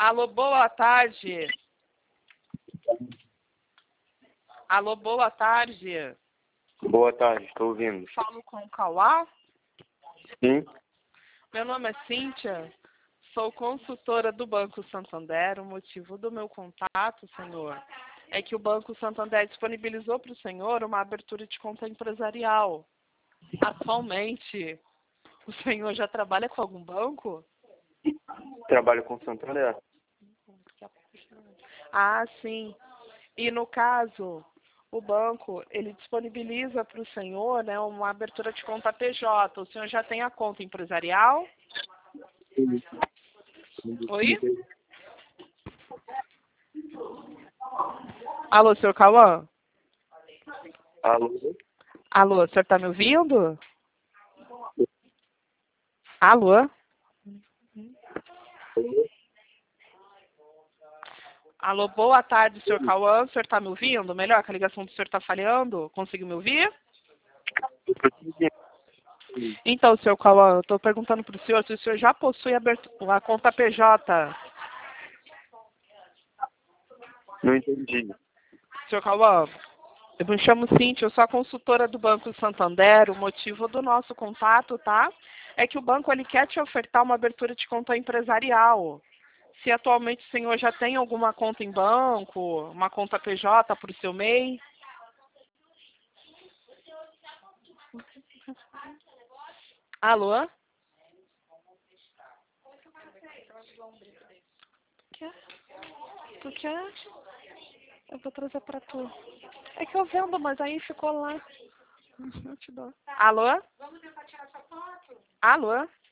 Alô, boa tarde. Alô, boa tarde. Boa tarde, estou ouvindo. Falo com o Cauá. Sim? Meu nome é Cíntia. Sou consultora do Banco Santander. O motivo do meu contato, senhor, é que o Banco Santander disponibilizou para o senhor uma abertura de conta empresarial. Atualmente, o senhor já trabalha com algum banco? Trabalho com Santander. Ah, sim. E no caso, o banco, ele disponibiliza para o senhor, né, uma abertura de conta PJ. O senhor já tem a conta empresarial? Oi? Alô, senhor Cauã? Alô? Alô, o senhor está me ouvindo? Alô? Alô, boa tarde, senhor Cauã. O senhor está me ouvindo? Melhor que a ligação do senhor está falhando? Conseguiu me ouvir? Então, senhor Cauã, eu estou perguntando para o senhor se o senhor já possui a conta PJ. Não entendi. Senhor Cauã, eu me chamo Cíntia, eu sou a consultora do Banco Santander. O motivo do nosso contato, tá? É que o banco ele quer te ofertar uma abertura de conta empresarial. Se atualmente o senhor já tem alguma conta em banco, uma conta PJ para o seu MEI. Alô? Quer? Tu quer? Eu vou trazer para tu. É que eu vendo, mas aí ficou lá. Eu te dou. Alô? Alô?